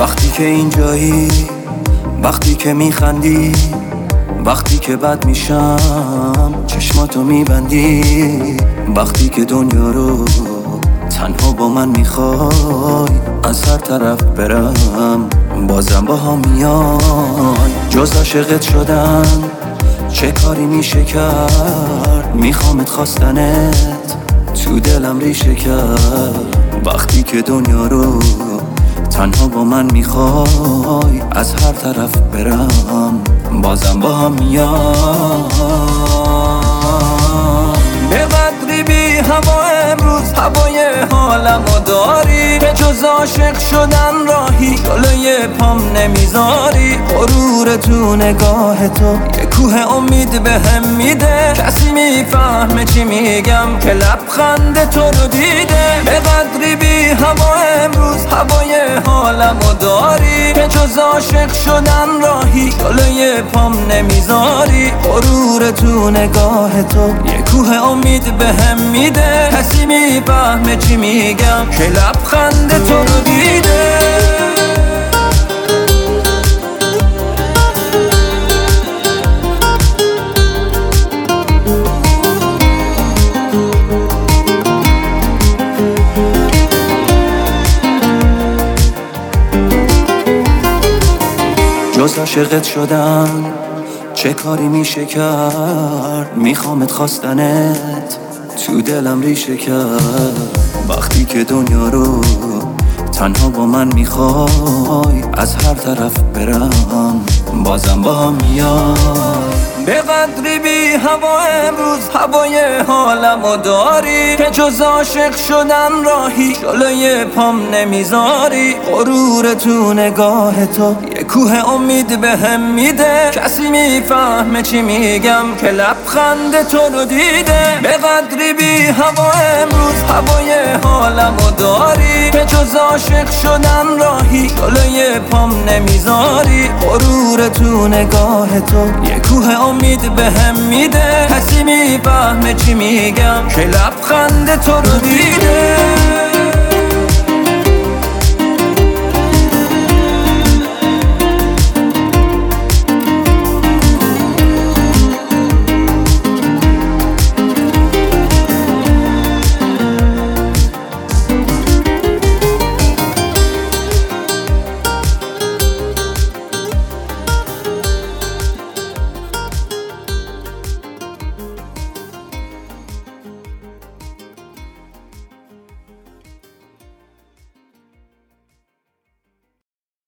وقتی که اینجایی، وقتی که میخندی، وقتی که بد میشم چشماتو میبندی، وقتی که دنیا رو تنها با من میخوای از هر طرف برم بازم با هم میای. جز عاشقت شدن چه کاری میشه کرد؟ میخوامت خواستنت تو دلم ریشه کرد. وقتی که دنیا رو تنها با من میخوای از هر طرف برم بازم با هم میای. به قدری بی هوا امروز هوای حالمو داری، که جز عاشق شدن راهی جلوی پام نمیذاری. غرور تو نگاه تو یه کوه امید بهم میده، کسی میفهمه چی میگم که لبخند تو رو دیده. به قدری بی هوا امروز هوای حالمو داری، که جز عاشق شدن راهی جلوی پام نمیذاری. غرور تو نگاه تو یه کوه امید بهم میده، کسی میفهمه چی میگم که لبخند تو رو دیده. جز عاشقت شدن چه کاری میشه کرد؟ میخوامت خواستنت تو دلم ریشه کرد. وقتی که دنیا رو تنها با من میخوای از هر طرف برم بازم با هم میای. به قدری بی هوا امروز هوای حالمو داری، که جز عاشق شدن راهی جلوی پام نمیذاری. غرور تو نگاه تو یه کوه امید بهم میده، کسی میفهمه چی میگم که لبخند تو رو دیده. به قدری بی هوا امروز هوای حالمو داری، که جز عاشق شدن راهی جلوی پام نمیذاری. غرور تو نگاه تو یه کوه امید بهم میده، کسی میفهمه چی میگم که لبخند تو رو دیده.